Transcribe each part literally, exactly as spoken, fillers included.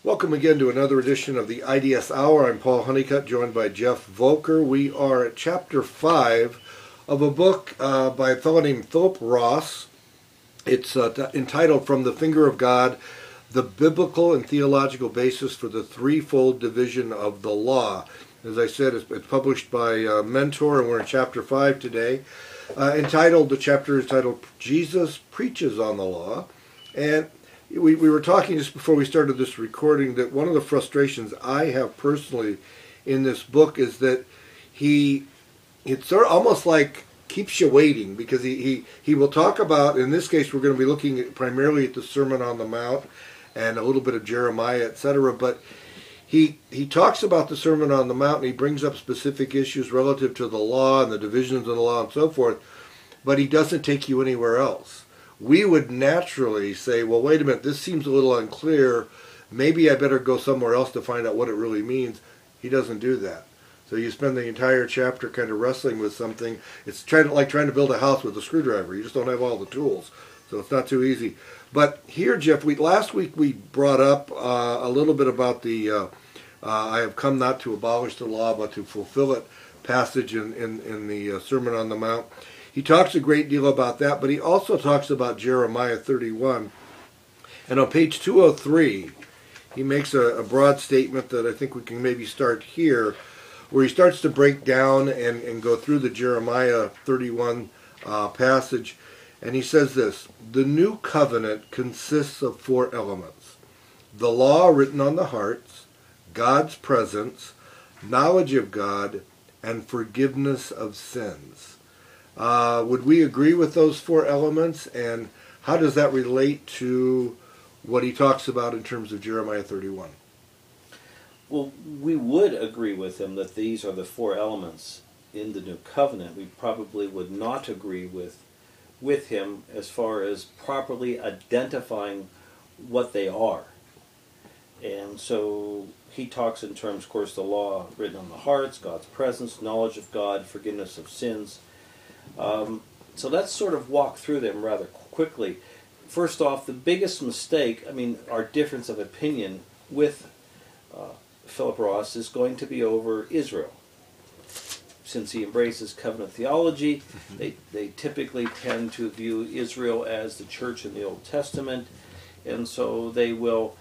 Welcome again to another edition of the I D S Hour. I'm Paul Honeycutt, joined by Jeff Volker. We are at chapter five of a book uh, by a fellow named Philip Ross. It's uh, t- entitled From the Finger of God, The Biblical and Theological Basis for the Threefold Division of the Law. As I said, it's, it's published by uh, Mentor, and we're in chapter five today. Uh, entitled, the chapter is titled, Jesus Preaches on the Law. And We, we were talking just before we started this recording that one of the frustrations I have personally in this book is that he, it's sort of almost like keeps you waiting, because he, he, he will talk about, in this case we're going to be looking at primarily at the Sermon on the Mount and a little bit of Jeremiah, et cetera, but he, he talks about the Sermon on the Mount and he brings up specific issues relative to the law and the divisions of the law and so forth, but he doesn't take you anywhere else. We would naturally say, well, wait a minute, this seems a little unclear. Maybe I better go somewhere else to find out what it really means. He doesn't do that. So you spend the entire chapter kind of wrestling with something. It's trying to, like trying to build a house with a screwdriver. You just don't have all the tools. So it's not too easy. But here, Jeff, we, last week we brought up uh, a little bit about the uh, uh, I have come not to abolish the law, but to fulfill it passage in, in, in the uh, Sermon on the Mount. He talks a great deal about that, but he also talks about Jeremiah thirty-one. And on page two oh three, he makes a, a broad statement that I think we can maybe start here, where he starts to break down and, and go through the Jeremiah thirty-one uh, passage. And he says this: the new covenant consists of four elements: the law written on the hearts, God's presence, knowledge of God, and forgiveness of sins. Uh, would we agree with those four elements, and how does that relate to what he talks about in terms of Jeremiah thirty-one? Well, we would agree with him that these are the four elements in the new covenant. We probably would not agree with with him as far as properly identifying what they are. And so he talks in terms, of course, the law written on the hearts, God's presence, knowledge of God, forgiveness of sins. Um, so let's sort of walk through them rather quickly. First off, the biggest mistake, I mean, our difference of opinion with uh, Philip Ross is going to be over Israel. Since he embraces covenant theology, mm-hmm. they, they typically tend to view Israel as the church in the Old Testament, and so they will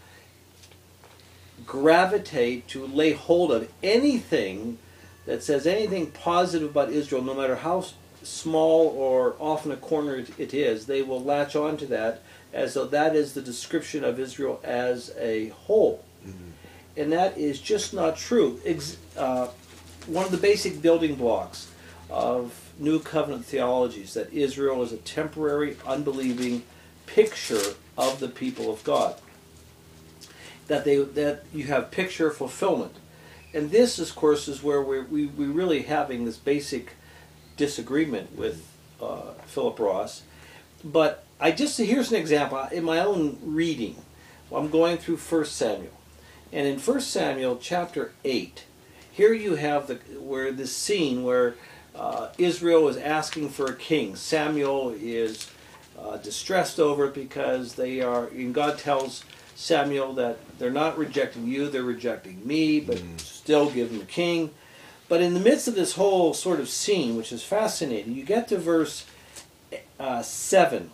gravitate to lay hold of anything that says anything positive about Israel, no matter how small or off in a corner it is. They will latch on to that as though that is the description of Israel as a whole. Mm-hmm. And that is just not true. Ex- uh, one of the basic building blocks of New Covenant theology is that Israel is a temporary, unbelieving picture of the people of God. That they that you have picture fulfillment. And this, of course, is where we're we, we're really having this basic disagreement with uh, Philip Ross. But I just, here's an example. In my own reading, I'm going through First Samuel. And in First Samuel chapter eight, here you have the where this scene where uh, Israel is asking for a king. Samuel is uh, distressed over it because they are, and God tells Samuel that they're not rejecting you, they're rejecting me, but mm. still give them a king. But in the midst of this whole sort of scene, which is fascinating, you get to verse uh, seven.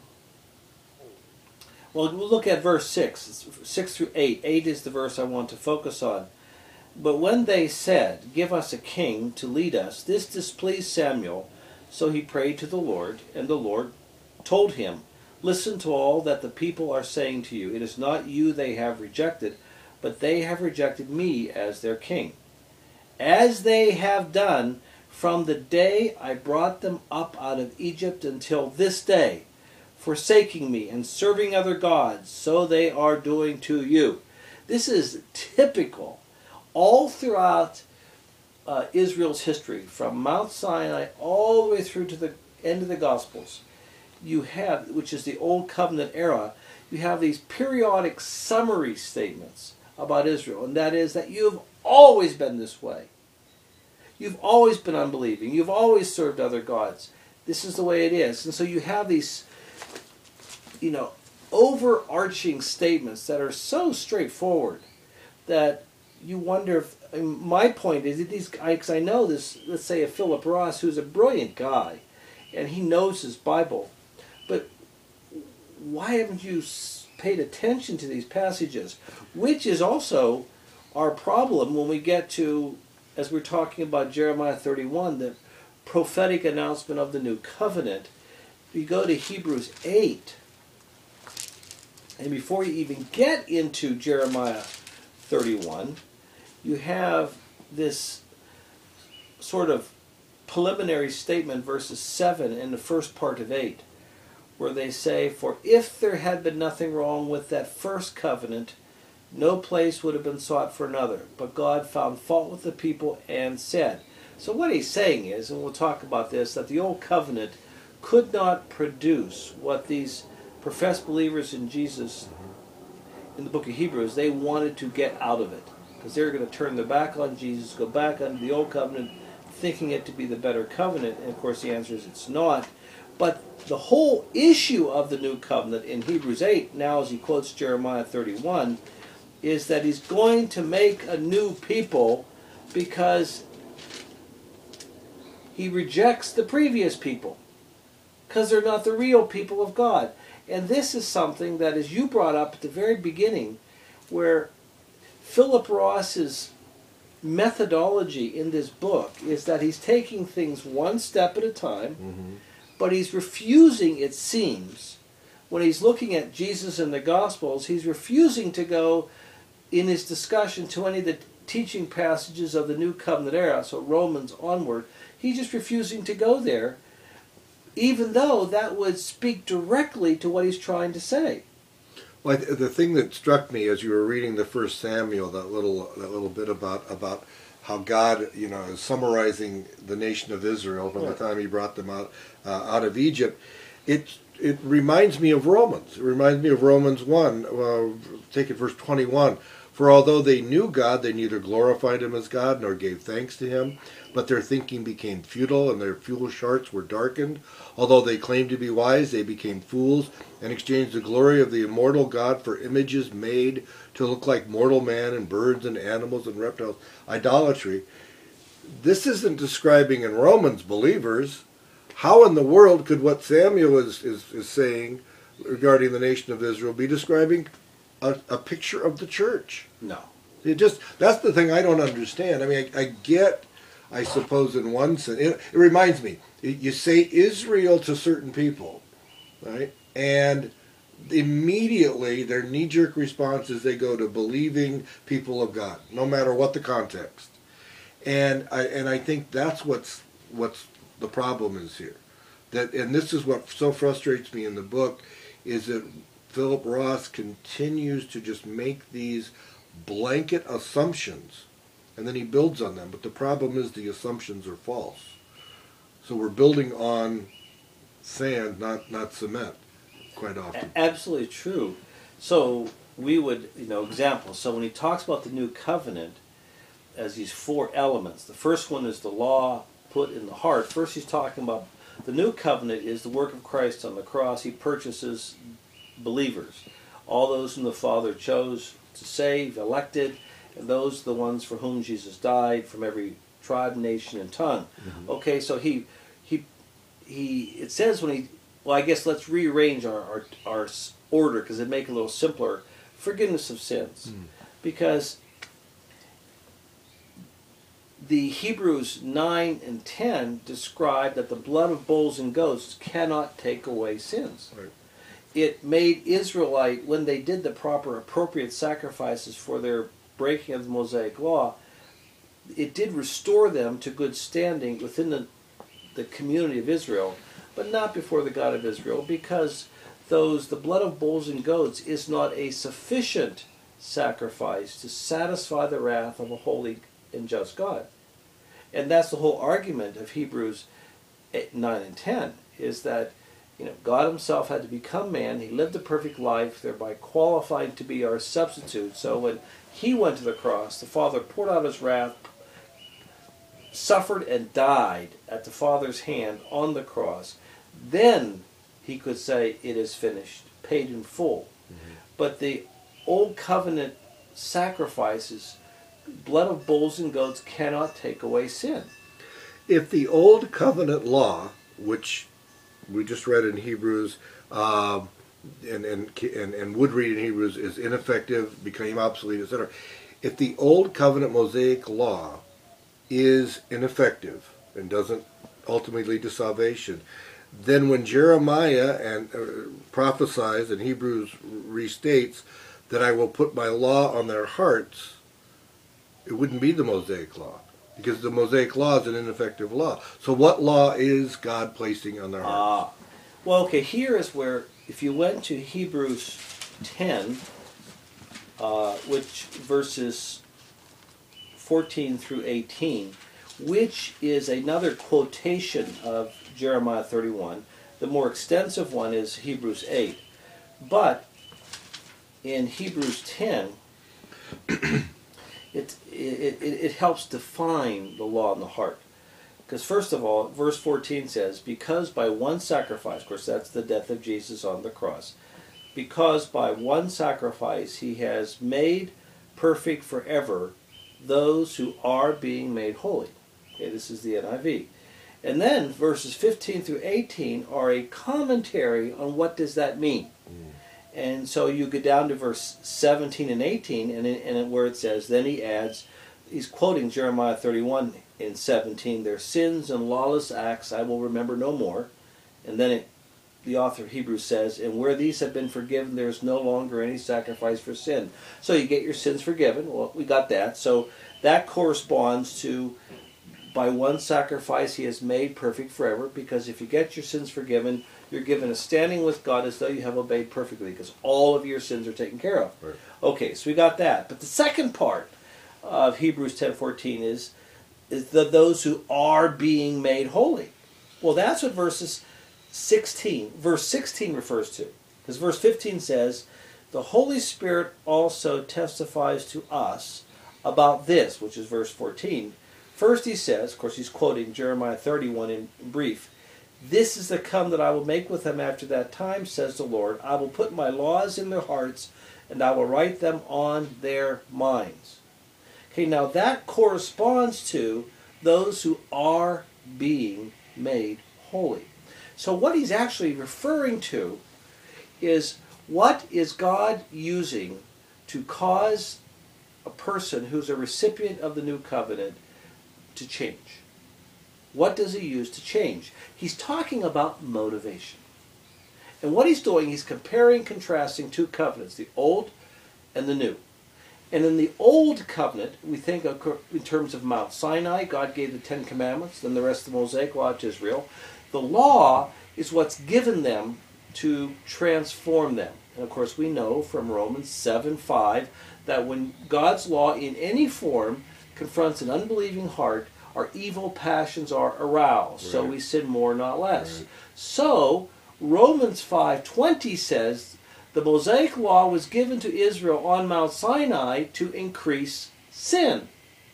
Well, we'll look at verse six. It's six through eight. eight is the verse I want to focus on. But when they said, "Give us a king to lead us," this displeased Samuel. So he prayed to the Lord, and the Lord told him, "Listen to all that the people are saying to you. It is not you they have rejected, but they have rejected me as their king, as they have done from the day I brought them up out of Egypt until this day, forsaking me and serving other gods, so they are doing to you." This is typical all throughout uh, Israel's history, from Mount Sinai all the way through to the end of the Gospels. You have, which is the Old Covenant era, you have these periodic summary statements about Israel, and that is that you have always been this way. You've always been unbelieving. You've always served other gods. This is the way it is. And so you have these, you know, overarching statements that are so straightforward. that you wonder if, I mean, my point is that these guys, because I know this, let's say a Philip Ross, who's a brilliant guy, and he knows his Bible, but why haven't you paid attention to these passages? Which is also our problem when we get to, as we're talking about Jeremiah thirty-one, the prophetic announcement of the new covenant. You go to Hebrews eight, and before you even get into Jeremiah thirty-one, you have this sort of preliminary statement, verses seven in the first part of eight, where they say, "For if there had been nothing wrong with that first covenant, no place would have been sought for another. But God found fault with the people and said." So what he's saying is, and we'll talk about this, that the old covenant could not produce what these professed believers in Jesus in the book of Hebrews, they wanted to get out of it. Because they were going to turn their back on Jesus, go back under the old covenant, thinking it to be the better covenant. And of course the answer is it's not. But the whole issue of the new covenant in Hebrews eight, now as he quotes Jeremiah thirty-one, is that he's going to make a new people because he rejects the previous people. Because they're not the real people of God. And this is something that, as you brought up at the very beginning, where Philip Ross's methodology in this book is that he's taking things one step at a time, mm-hmm. but he's refusing, it seems, when he's looking at Jesus and the Gospels, he's refusing to go in his discussion to any of the teaching passages of the New Covenant era, so Romans onward. He's just refusing to go there, even though that would speak directly to what he's trying to say. Well, the thing that struck me as you were reading the First Samuel, that little that little bit about about how God, you know, is summarizing the nation of Israel from the time He brought them out uh, out of Egypt, it it reminds me of Romans. It reminds me of Romans one. Uh, take it verse twenty-one. For although they knew God, they neither glorified Him as God nor gave thanks to Him, but their thinking became futile and their foolish hearts were darkened. Although they claimed to be wise, they became fools and exchanged the glory of the immortal God for images made to look like mortal man and birds and animals and reptiles. Idolatry. This isn't describing in Romans believers. How in the world could what Samuel is, is, is saying regarding the nation of Israel be describing a, a picture of the church? No. It just, that's the thing I don't understand. I mean, I, I get, I suppose, in one sense, it, it reminds me, you say Israel to certain people, right? And immediately their knee-jerk response is they go to believing people of God, no matter what the context. And I and I think that's what's what's the problem is here. That, and this is what so frustrates me in the book, is that Philip Ross continues to just make these blanket assumptions, and then he builds on them. But the problem is the assumptions are false. So we're building on sand, not not cement, quite often. Absolutely true. So we would, you know, examples. So when he talks about the new covenant as these four elements, the first one is the law put in the heart. First he's talking about the new covenant is the work of Christ on the cross. He purchases believers, all those whom the Father chose to save, elected, and those are the ones for whom Jesus died, from every tribe, nation, and tongue. Mm-hmm. Okay, so he he he. It says when he. Well, I guess let's rearrange our our, our order because it'd make it a little simpler. Forgiveness of sins, mm. because the Hebrews nine and ten describe that the blood of bulls and goats cannot take away sins. Right. It made Israelite, when they did the proper appropriate sacrifices for their breaking of the Mosaic law, it did restore them to good standing within the, the community of Israel, but not before the God of Israel, because those the blood of bulls and goats is not a sufficient sacrifice to satisfy the wrath of a holy and just God. And that's the whole argument of Hebrews eight, nine and ten, is that, you know, God himself had to become man. He lived a perfect life, thereby qualifying to be our substitute. So when he went to the cross, the Father poured out his wrath, suffered and died at the Father's hand on the cross. Then he could say, it is finished, paid in full. Mm-hmm. But the old covenant sacrifices, blood of bulls and goats cannot take away sin. If the old covenant law, which we just read in Hebrews, um, and, and and and would read in Hebrews, is ineffective, became obsolete, et cetera. If the old covenant Mosaic law is ineffective and doesn't ultimately lead to salvation, then when Jeremiah and uh, prophesies and Hebrews restates that I will put my law on their hearts, it wouldn't be the Mosaic law, because the Mosaic law is an ineffective law. So what law is God placing on their hearts? Ah, well, okay, here is where, if you went to Hebrews ten, uh, which verses fourteen through eighteen, which is another quotation of Jeremiah thirty-one. The more extensive one is Hebrews eight. But in Hebrews ten, it, it, it, it helps define the law in the heart. Because first of all, verse fourteen says, because by one sacrifice, of course that's the death of Jesus on the cross, because by one sacrifice he has made perfect forever those who are being made holy. Okay, this is the N I V. And then verses fifteen through eighteen are a commentary on what does that mean. Mm. And so you get down to verse seventeen and eighteen, and, in, and where it says, then he adds, he's quoting Jeremiah thirty-one in seventeen, their sins and lawless acts I will remember no more. And then it, the author of Hebrews says, and where these have been forgiven, there is no longer any sacrifice for sin. So you get your sins forgiven. Well, we got that. So that corresponds to, by one sacrifice he has made perfect forever, because if you get your sins forgiven, you're given a standing with God as though you have obeyed perfectly, because all of your sins are taken care of. Right. Okay, so we got that. But the second part of Hebrews ten fourteen is, is the those who are being made holy. Well, that's what verses sixteen, verse sixteen refers to. Because verse fifteen says, the Holy Spirit also testifies to us about this, which is verse fourteen. First he says, of course he's quoting Jeremiah thirty-one in brief, this is the covenant that I will make with them after that time, says the Lord. I will put my laws in their hearts, and I will write them on their minds. Okay, now that corresponds to those who are being made holy. So what he's actually referring to is, what is God using to cause a person who's a recipient of the new covenant to change? What does he use to change? He's talking about motivation. And what he's doing, he's comparing, contrasting two covenants, the old and the new. And in the old covenant, we think of, in terms of Mount Sinai, God gave the Ten Commandments, then the rest of the Mosaic Law to Israel. The law is what's given them to transform them. And of course we know from Romans seven five that when God's law in any form confronts an unbelieving heart, our evil passions are aroused. Right. So we sin more, not less. Right. So Romans five twenty says the Mosaic law was given to Israel on Mount Sinai to increase sin.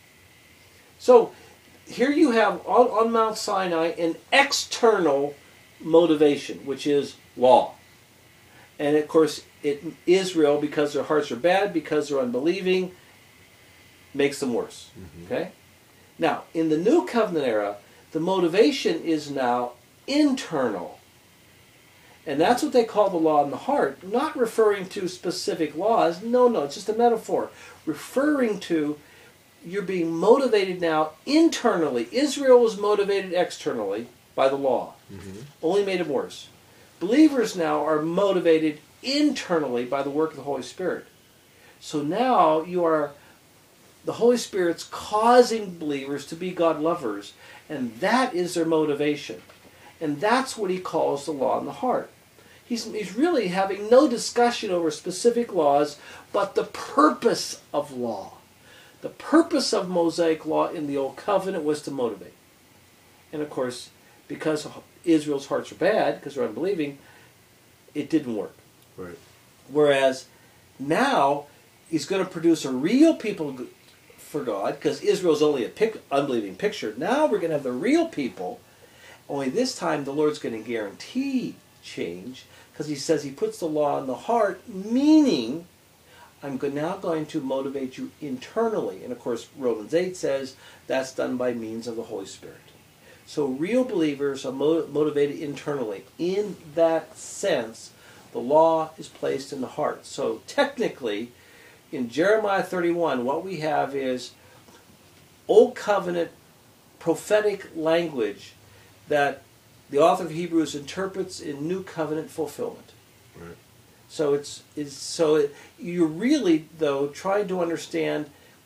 So here you have on, on Mount Sinai an external motivation, which is law. And of course, it, Israel, because their hearts are bad, because they're unbelieving, makes them worse. Mm-hmm. Okay? Now, in the New Covenant era, the motivation is now internal. And that's what they call the law in the heart, not referring to specific laws. No, no, it's just a metaphor. Referring to, you're being motivated now internally. Israel was motivated externally by the law. Mm-hmm. Only made them worse. Believers now are motivated internally by the work of the Holy Spirit. So now you are, the Holy Spirit's causing believers to be God lovers, and that is their motivation. And that's what he calls the law in the heart. He's, he's really having no discussion over specific laws, but the purpose of law. The purpose of Mosaic law in the Old Covenant was to motivate. And of course, because Israel's hearts are bad, because they're unbelieving, it didn't work. Right. Whereas now, he's going to produce a real people for God, because Israel's only a pic- unbelieving picture. Now we're going to have the real people, only this time the Lord's going to guarantee change, because he says he puts the law in the heart, meaning I'm go- now going to motivate you internally. And of course, Romans eight says that's done by means of the Holy Spirit. So real believers are mo- motivated internally. In that sense, the law is placed in the heart. So technically, in Jeremiah thirty-one, what we have is Old Covenant prophetic language that the author of Hebrews interprets in New Covenant fulfillment. Right. So it's, it's so it, you're really, though, trying to understand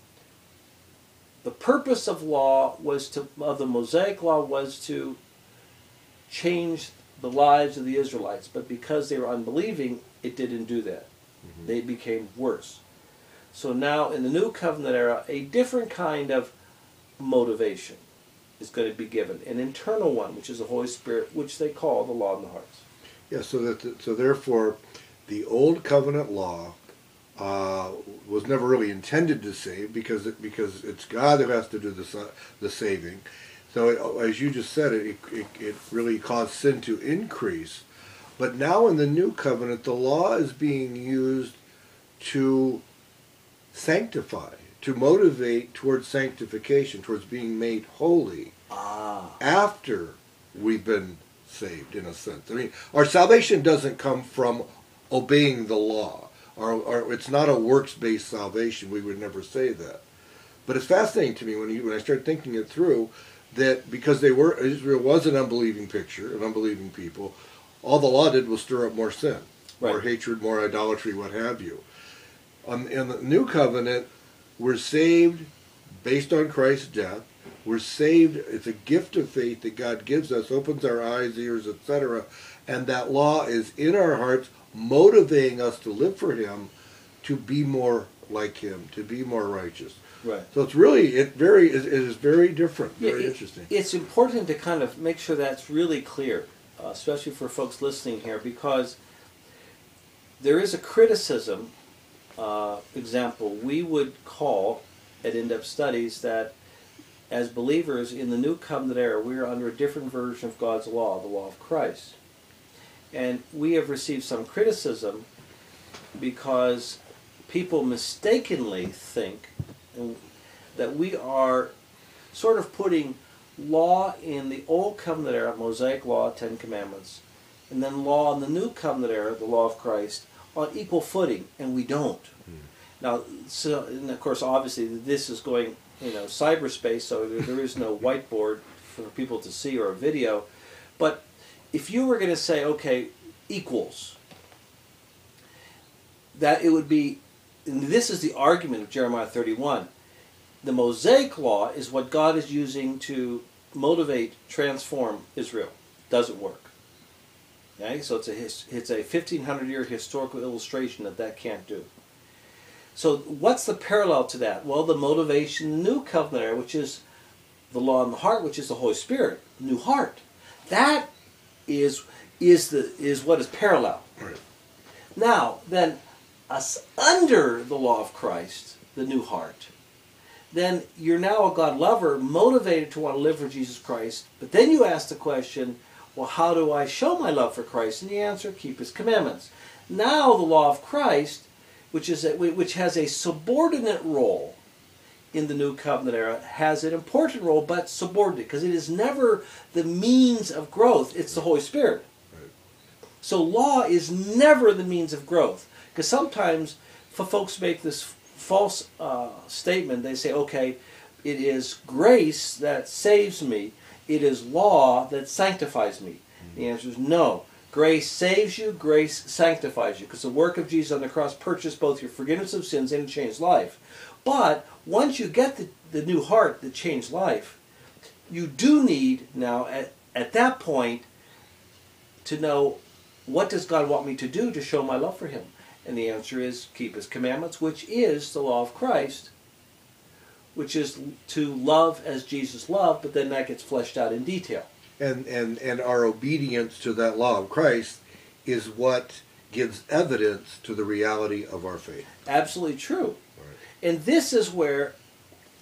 the purpose of law was to of the Mosaic law was to change the lives of the Israelites, but because they were unbelieving, it didn't do that. Mm-hmm. They became worse. So now in the New Covenant era, a different kind of motivation is going to be given, an internal one, which is the Holy Spirit, which they call the law in the hearts. Yeah. So that the, so therefore, the Old Covenant law uh, was never really intended to save because it, because it's God who has to do the the saving. So it, as you just said, it, it it really caused sin to increase. But now in the New Covenant, the law is being used to sanctify, to motivate towards sanctification, towards being made holy Ah. after we've been saved, in a sense. I mean, our salvation doesn't come from obeying the law, or, or it's not a works-based salvation. We would never say that. But it's fascinating to me when you when I start thinking it through, that because they were Israel was an unbelieving picture, an unbelieving people, all the law did was stir up more sin, Right. more hatred, more idolatry, what have you. Um, in the New Covenant, we're saved based on Christ's death. We're saved. It's a gift of faith that God gives us, opens our eyes, ears, et cetera. And that law is in our hearts, motivating us to live for Him, to be more like Him, to be more righteous. Right. So it's really, it very, it is very different, Yeah, very it- interesting. It's important to kind of make sure that's really clear, uh, especially for folks listening here, because there is a criticism, uh, example, we would call at In-Depth Studies that as believers in the New Covenant era, we are under a different version of God's law, the law of Christ. And we have received some criticism because people mistakenly think that we are sort of putting law in the Old Covenant era, Mosaic law, Ten Commandments, and then law in the New Covenant era, the law of Christ, on equal footing, and we don't. Mm. Now, so, and of course, obviously, this is going, you know, cyberspace, so there, there is no whiteboard for people to see or a video. But if you were going to say, okay, equals, that it would be, and this is the argument of Jeremiah thirty-one, the Mosaic law is what God is using to motivate, transform Israel. Doesn't work. Okay, so it's a his, it's a fifteen hundred year historical illustration that that can't do. So what's the parallel to that? Well, the motivation in the New Covenant era, which is the law in the heart, which is the Holy Spirit, new heart. That is is the is what is parallel. Right. Now, then, us under the law of Christ, the new heart, then you're now a God lover, motivated to want to live for Jesus Christ. But then you ask the question, well, how do I show my love for Christ? And the answer, keep His commandments. Now the law of Christ, which is a, which has a subordinate role in the New Covenant era, has an important role, but subordinate, because it is never the means of growth. It's the Holy Spirit. Right. So law is never the means of growth. Because sometimes for folks make this false uh, statement, they say, okay, it is grace that saves me. It is law that sanctifies me. Mm-hmm. The answer is no. Grace saves you, grace sanctifies you. Because the work of Jesus on the cross purchased both your forgiveness of sins and changed life. But once you get the, the new heart that changed life, you do need now, at, at that point, to know, what does God want me to do to show my love for Him? And the answer is keep His commandments, which is the law of Christ, which is to love as Jesus loved, but then that gets fleshed out in detail. And, and, and our obedience to that law of Christ is what gives evidence to the reality of our faith. Absolutely true. Right. And this is where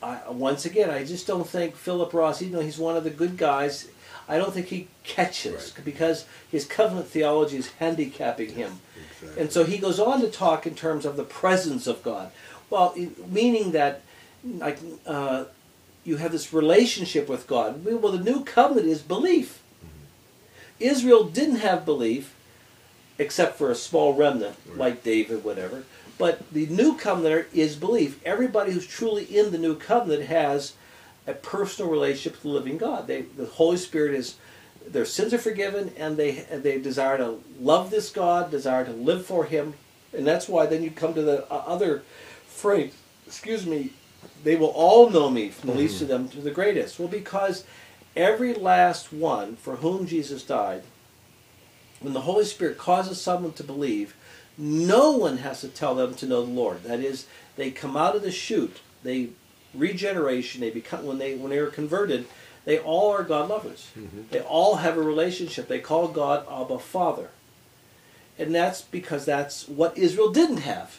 I, once again, I just don't think Philip Ross, even though he's one of the good guys, I don't think he catches Right. because his covenant theology is handicapping him. Exactly. And so he goes on to talk in terms of the presence of God. Well, meaning that like uh, you have this relationship with God. Well, the new covenant is belief. Mm-hmm. Israel didn't have belief, except for a small remnant, right, like David, whatever. But the new covenant is belief. Everybody who's truly in the new covenant has a personal relationship with the living God. They, the Holy Spirit is, their sins are forgiven, and they and they desire to love this God, desire to live for Him, and that's why then you come to the other phrase. Excuse me. They will all know me, from the mm-hmm. least of them to the greatest. Well, because every last one for whom Jesus died, when the Holy Spirit causes someone to believe, no one has to tell them to know the Lord. That is, they come out of the chute. They regeneration. They become when they when they are converted. They all are God lovers. Mm-hmm. They all have a relationship. They call God Abba Father, and that's because that's what Israel didn't have.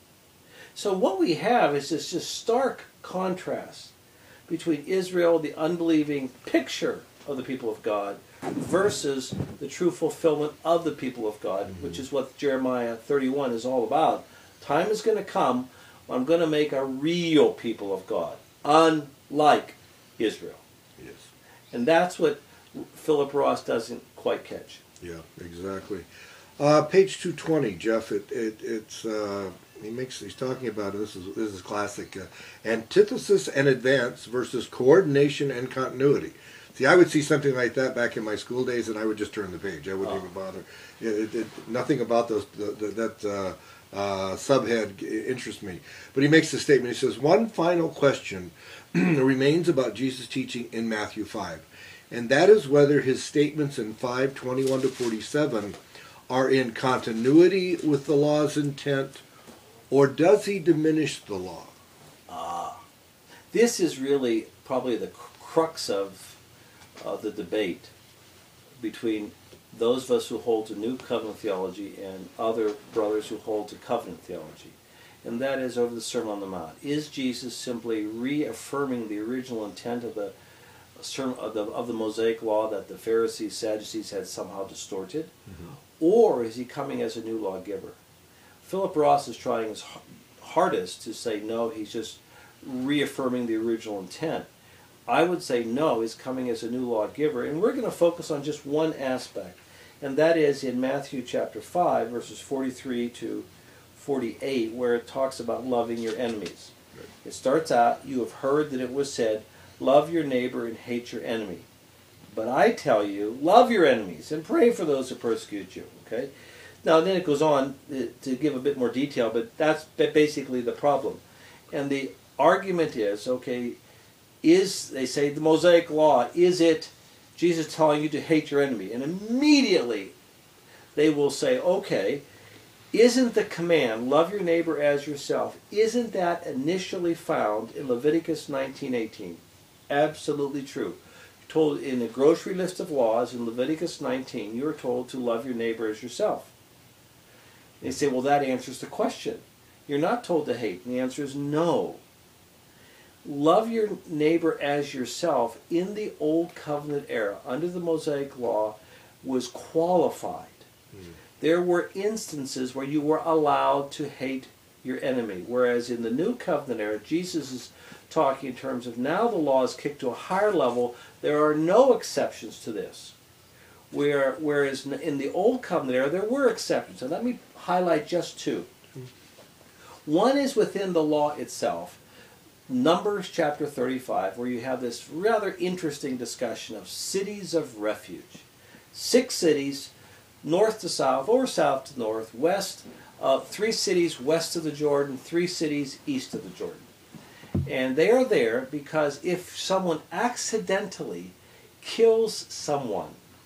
So what we have is this just stark contrast between Israel, the unbelieving picture of the people of God, versus the true fulfillment of the people of God, mm-hmm. which is what Jeremiah thirty-one is all about. Time is going to come when I'm going to make a real people of God, unlike Israel. Yes. And that's what Philip Ross doesn't quite catch. Yeah, exactly. Uh, page two twenty, Jeff, it, it, it's... Uh, He makes. He's talking about this is this is classic uh, antithesis and advance versus coordination and continuity. See, I would see something like that back in my school days, and I would just turn the page. I wouldn't oh. even bother. It, it, it, nothing about those the, the, that uh, uh, subhead interests me. But he makes a statement. He says one final question remains about Jesus' teaching in Matthew five, and that is whether his statements in five twenty-one to forty-seven are in continuity with the law's intent, or does he diminish the law? Ah, this is really probably the crux of uh, the debate between those of us who hold to New Covenant theology and other brothers who hold to Covenant theology. And that is over the Sermon on the Mount. Is Jesus simply reaffirming the original intent of the of the, of the Mosaic law that the Pharisees, Sadducees had somehow distorted? Mm-hmm. Or is he coming as a new lawgiver? Philip Ross is trying his hardest to say no, he's just reaffirming the original intent. I would say no, he's coming as a new lawgiver, and we're going to focus on just one aspect, and that is in Matthew chapter five, verses forty-three to forty-eight, where it talks about loving your enemies. Right. It starts out, you have heard that it was said, love your neighbor and hate your enemy. But I tell you, love your enemies and pray for those who persecute you. Okay? Now, then it goes on to give a bit more detail, but that's basically the problem. And the argument is, okay, is, they say, the Mosaic law, is it Jesus telling you to hate your enemy? And immediately they will say, okay, isn't the command, love your neighbor as yourself, isn't that initially found in Leviticus nineteen eighteen? Absolutely true. Told in the grocery list of laws in Leviticus nineteen, you are told to love your neighbor as yourself. They say, well, that answers the question. You're not told to hate. And the answer is no. Love your neighbor as yourself in the Old Covenant era, under the Mosaic law, was qualified. Mm. There were instances where you were allowed to hate your enemy, whereas in the New Covenant era, Jesus is talking in terms of now the law is kicked to a higher level. There are no exceptions to this. Where, whereas in the Old Covenant era, there were exceptions. And let me highlight just two. One is within the law itself, Numbers chapter thirty-five, where you have this rather interesting discussion of cities of refuge. Six cities, north to south, or south to north, west, uh, three cities west of the Jordan, three cities east of the Jordan. And they are there because if someone accidentally kills someone,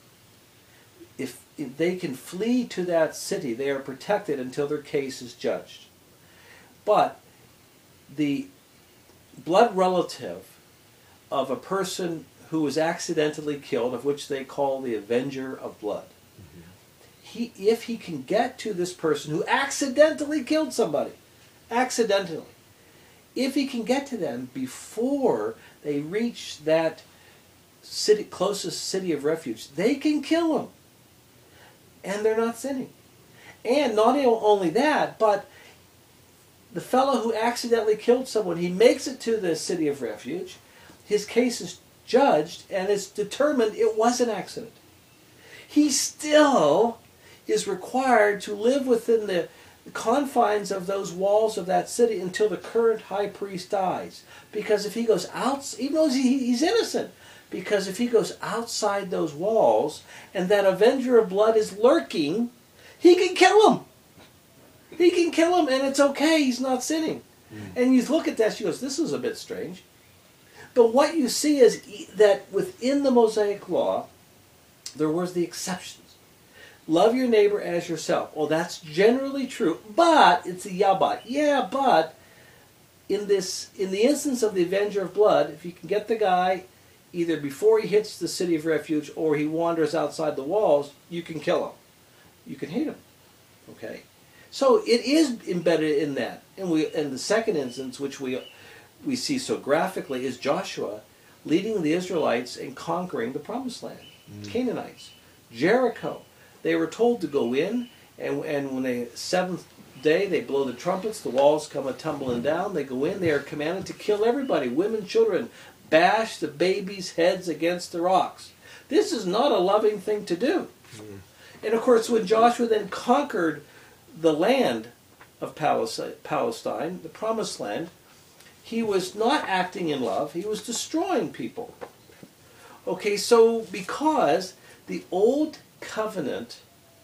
If, if they can flee to that city, they are protected until their case is judged. But the blood relative of a person who was accidentally killed, of which they call the avenger of blood, mm-hmm. he, if he can get to this person who accidentally killed somebody, accidentally, if he can get to them before they reach that city, closest city of refuge, they can kill them. And they're not sinning. And not only that, but the fellow who accidentally killed someone, he makes it to the city of refuge, his case is judged, and it's determined it was an accident. He still is required to live within the confines of those walls of that city until the current high priest dies. Because if he goes out, even though he, he's innocent, because if he goes outside those walls and that avenger of blood is lurking, he can kill him. He can kill him and it's okay, he's not sinning. Mm. And you look at that, she goes, this is a bit strange. But what you see is that within the Mosaic Law, there was the exceptions. Love your neighbor as yourself. Well, that's generally true, but it's a yeah, but. Yeah, but in this, in the instance of the avenger of blood, if you can get the guy either before he hits the city of refuge or he wanders outside the walls, you can kill him. You can hate him. Okay? So it is embedded in that. And we, and the second instance, which we we see so graphically, is Joshua leading the Israelites and conquering the Promised Land, mm. Canaanites, Jericho. They were told to go in, and, and when the seventh day they blow the trumpets, the walls come a-tumbling down, they go in, they are commanded to kill everybody, women, children, bash the babies' heads against the rocks. This is not a loving thing to do. Mm. And of course, when Joshua then conquered the land of Palestine, the Promised Land, he was not acting in love, he was destroying people. Okay, so because the old covenant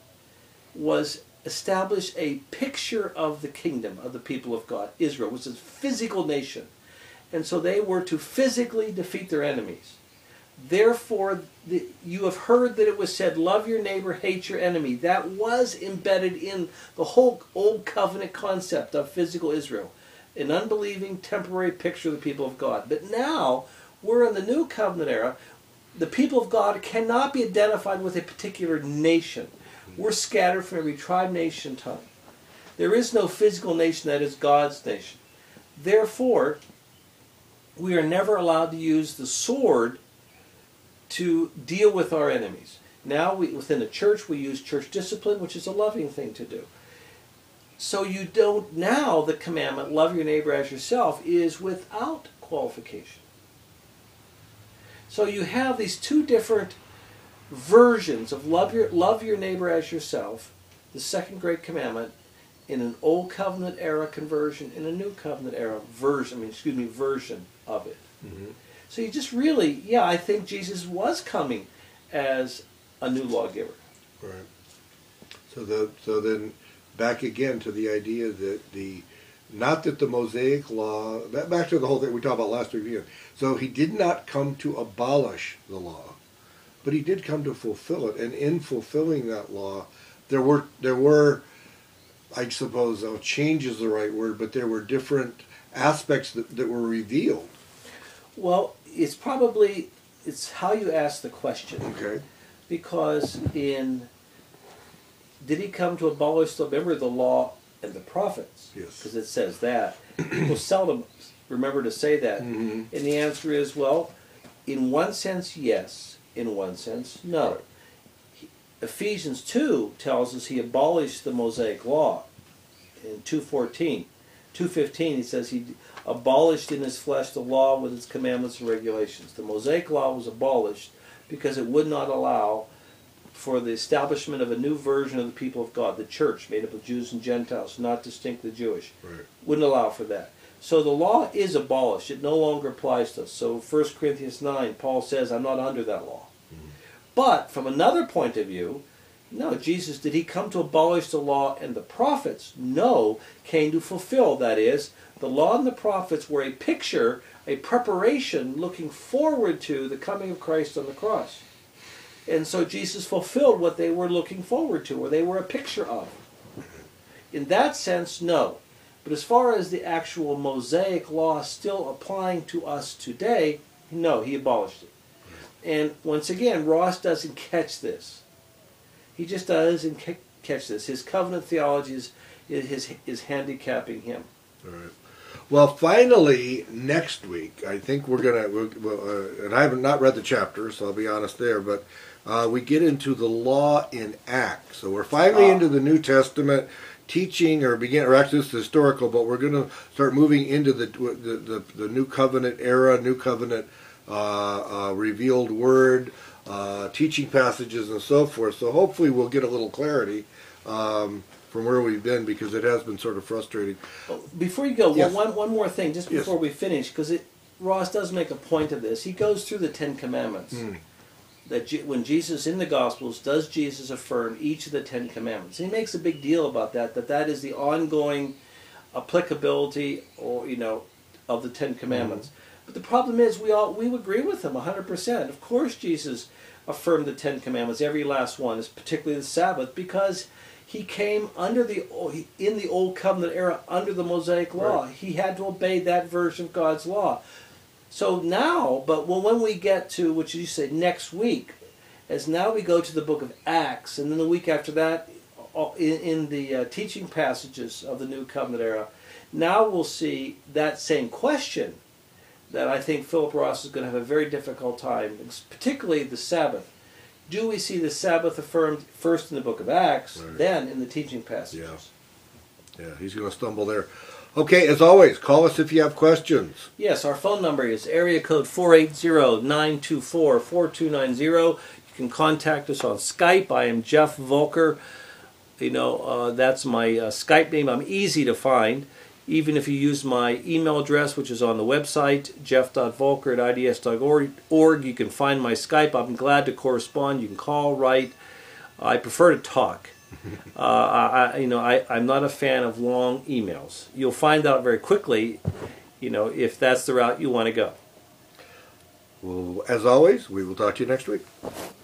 was established a picture of the kingdom of the people of God, Israel, which is a physical nation. And so they were to physically defeat their enemies. Therefore, the, you have heard that it was said, love your neighbor, hate your enemy. That was embedded in the whole old covenant concept of physical Israel. An unbelieving, temporary picture of the people of God. But now, we're in the new covenant era. The people of God cannot be identified with a particular nation. We're scattered from every tribe, nation, tongue. There is no physical nation that is God's nation. Therefore, we are never allowed to use the sword to deal with our enemies. Now, we, within the church, we use church discipline, which is a loving thing to do. So you don't, now the commandment, love your neighbor as yourself, is without qualification. So you have these two different versions of love your, love your neighbor as yourself, the second great commandment, in an old covenant era conversion, in a new covenant era version, I mean, excuse me, version of it. Mm-hmm. So you just really, yeah, I think Jesus was coming as a new lawgiver. Right. So the so then back again to the idea that the not that the Mosaic law, back to the whole thing we talked about last week. So he did not come to abolish the law, but he did come to fulfill it. And in fulfilling that law, there were there were, I suppose, oh, change is the right word, but there were different aspects that, that were revealed. Well, it's probably, it's how you ask the question. Okay. Because in, did he come to abolish the, remember the law and the prophets? Yes. Because it says that. People seldom remember to say that. Mm-hmm. And the answer is, well, in one sense, yes. In one sense, no. Right. Ephesians two tells us he abolished the Mosaic law in two fourteen. two fifteen, he says he abolished in his flesh the law with its commandments and regulations. The Mosaic law was abolished because it would not allow for the establishment of a new version of the people of God, the church, made up of Jews and Gentiles, not distinctly Jewish. Right. Wouldn't allow for that. So the law is abolished. It no longer applies to us. So First Corinthians nine, Paul says, I'm not under that law. Mm-hmm. But from another point of view, no, Jesus, did he come to abolish the law and the prophets? No, came to fulfill. That is, the law and the prophets were a picture, a preparation looking forward to the coming of Christ on the cross. And so Jesus fulfilled what they were looking forward to, or they were a picture of. In that sense, no. But as far as the actual Mosaic law still applying to us today, no, he abolished it. And once again, Ross doesn't catch this. He just doesn't catch this. His covenant theology is, is, is handicapping him. All right. Well, finally, next week, I think we're going to, we'll, uh, and I haven't not read the chapter, so I'll be honest there, but uh, we get into the law in Acts. So we're finally Ah. into the New Testament teaching, or begin, or actually this is historical, but we're going to start moving into the, the, the, the New Covenant era, New Covenant uh, uh, revealed word, uh, teaching passages and so forth. So hopefully we'll get a little clarity um, from where we've been, because it has been sort of frustrating. Before you go, Yes. one, one, one more thing, just Yes. before we finish, because Ross does make a point of this. He goes through the Ten Commandments. Mm. That Je- when Jesus, in the Gospels, does Jesus affirm each of the Ten Commandments? He makes a big deal about that, that that is the ongoing applicability, or you know, of the Ten Commandments. Mm. But the problem is, we all we agree with him one hundred percent. Of course Jesus affirmed the Ten Commandments, every last one, is particularly the Sabbath, because he came under the in the Old Covenant era under the Mosaic Law. Right. He had to obey that version of God's law. So now, but when we get to, which you say, next week, as now we go to the book of Acts, and then the week after that, in, in the uh, teaching passages of the New Covenant era, now we'll see that same question that I think Philip Ross is going to have a very difficult time, particularly the Sabbath. Do we see the Sabbath affirmed first in the book of Acts, right, then in the teaching passages? Yeah, yeah, he's going to stumble there. Okay, as always, call us if you have questions. Yes, our phone number is area code four eight zero, nine two four, four two nine zero. You can contact us on Skype. I am Jeff Volker. You know, uh, that's my uh, Skype name. I'm easy to find. Even if you use my email address, which is on the website, jeff dot volker at I D S dot org, you can find my Skype. I'm glad to correspond. You can call, write. I prefer to talk. Uh, I, you know, I, I'm not a fan of long emails. You'll find out very quickly, you know, if that's the route you want to go. Well, as always, we will talk to you next week.